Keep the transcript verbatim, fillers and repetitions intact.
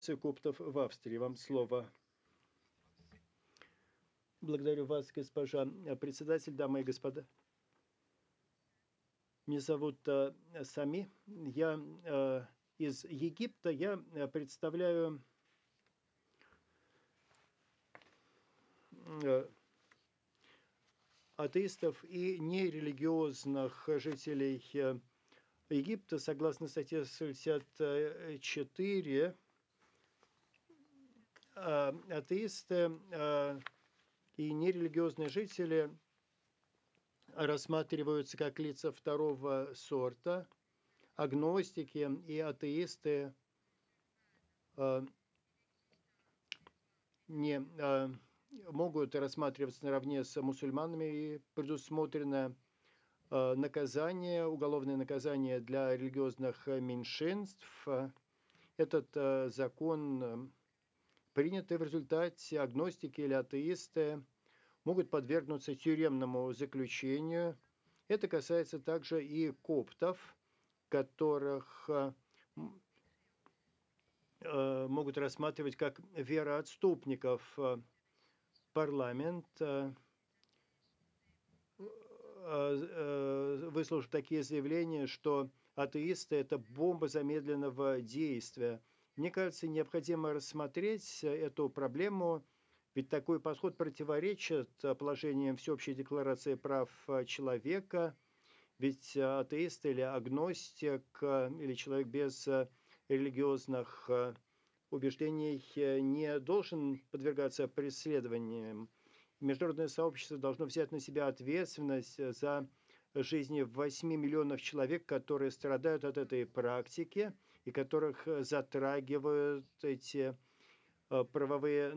коптов в Австрии. Вам слово. Благодарю вас, госпожа председатель, дамы и господа. Меня зовут э, Сами. Я э, из Египта. Я представляю э, атеистов и нерелигиозных жителей э, Египта. Согласно статье шестьдесят четыре, э, атеисты э, и нерелигиозные жители рассматриваются как лица второго сорта. Агностики и атеисты э, не э, могут рассматриваться наравне с мусульманами, и предусмотрено э, наказание, уголовное наказание для религиозных меньшинств. Этот э, закон э, принятый в результате, агностики или атеисты могут подвергнуться тюремному заключению. Это касается также и коптов, которых э, могут рассматривать как вероотступников. Парламент, выслушав такие заявления, что атеисты – это бомба замедленного действия. Мне кажется, необходимо рассмотреть эту проблему, ведь такой подход противоречит положениям Всеобщей декларации прав человека, ведь атеист или агностик, или человек без религиозных убеждений не должен подвергаться преследованиям. Международное сообщество должно взять на себя ответственность за жизни восьми миллионов человек, которые страдают от этой практики и которых затрагивают эти правовые